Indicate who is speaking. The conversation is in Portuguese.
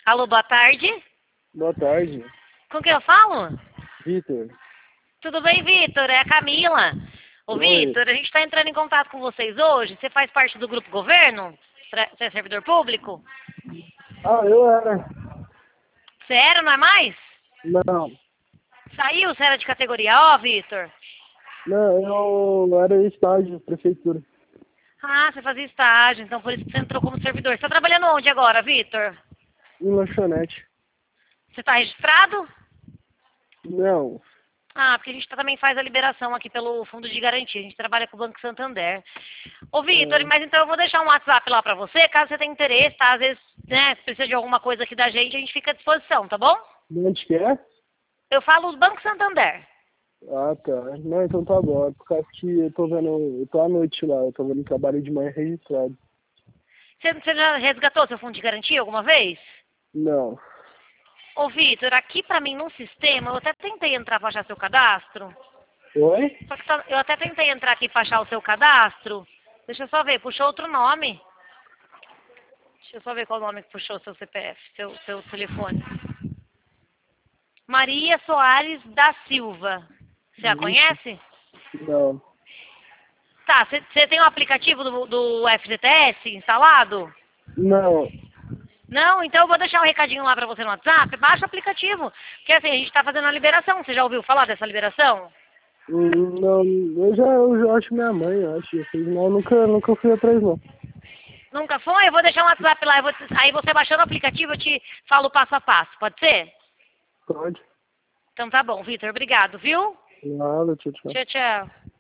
Speaker 1: Alô, boa tarde.
Speaker 2: Boa tarde,
Speaker 1: Com quem eu falo?
Speaker 2: Vitor.
Speaker 1: Tudo bem, Vitor? É a Camila. Ô,
Speaker 2: Oi.
Speaker 1: Vitor, a gente está entrando em contato com vocês hoje. Você faz parte do Grupo Governo? Você é servidor público?
Speaker 2: Ah, eu era.
Speaker 1: Você era, não é mais?
Speaker 2: Não,
Speaker 1: Saiu? Você era de categoria O, Vitor?
Speaker 2: não, eu era estágio, prefeitura,
Speaker 1: Ah, você fazia estágio, então por isso que você entrou como servidor. Você está trabalhando onde agora, Vitor?
Speaker 2: em lanchonete.
Speaker 1: Você está registrado?
Speaker 2: Não,
Speaker 1: Ah, porque a gente também faz a liberação aqui pelo Fundo de Garantia. A gente trabalha com o Banco Santander. Ô, Vitor,
Speaker 2: é,
Speaker 1: mas então eu vou deixar um WhatsApp lá pra você, caso você tenha interesse, tá? Às vezes, né, se precisa de alguma coisa aqui da gente, a gente fica à disposição, tá bom?
Speaker 2: de onde que é?
Speaker 1: Eu falo do Banco Santander.
Speaker 2: Ah, tá. Não, então tá bom. É por causa que eu tô vendo, eu tô à noite lá, eu tô vendo trabalho de manhã registrado.
Speaker 1: Você já resgatou seu fundo de garantia alguma vez?
Speaker 2: Não.
Speaker 1: Ô, Vitor, aqui pra mim no sistema, eu até tentei entrar pra achar seu cadastro.
Speaker 2: Oi?
Speaker 1: Só que eu até tentei entrar aqui pra achar o seu cadastro. Deixa eu só ver, puxou outro nome. Deixa eu só ver qual nome que puxou seu CPF, seu telefone. Maria Soares da Silva. Você a
Speaker 2: Vixe,
Speaker 1: conhece?
Speaker 2: não.
Speaker 1: Tá, você tem o aplicativo do FGTS instalado?
Speaker 2: Não,
Speaker 1: Não? Então eu vou deixar um recadinho lá pra você no WhatsApp. Baixa o aplicativo. Porque assim, a gente tá fazendo a liberação. Você já ouviu falar dessa liberação?
Speaker 2: não, eu já acho minha mãe, eu acho. Eu fiz, não, eu nunca fui atrás, não.
Speaker 1: Nunca foi? Eu vou deixar um WhatsApp lá. Aí você baixando o aplicativo, eu te falo passo a passo. Pode ser?
Speaker 2: Pode.
Speaker 1: Então tá bom, Vitor. Obrigado, viu?
Speaker 2: Nada, tchau, tchau.
Speaker 1: Tchau, tchau.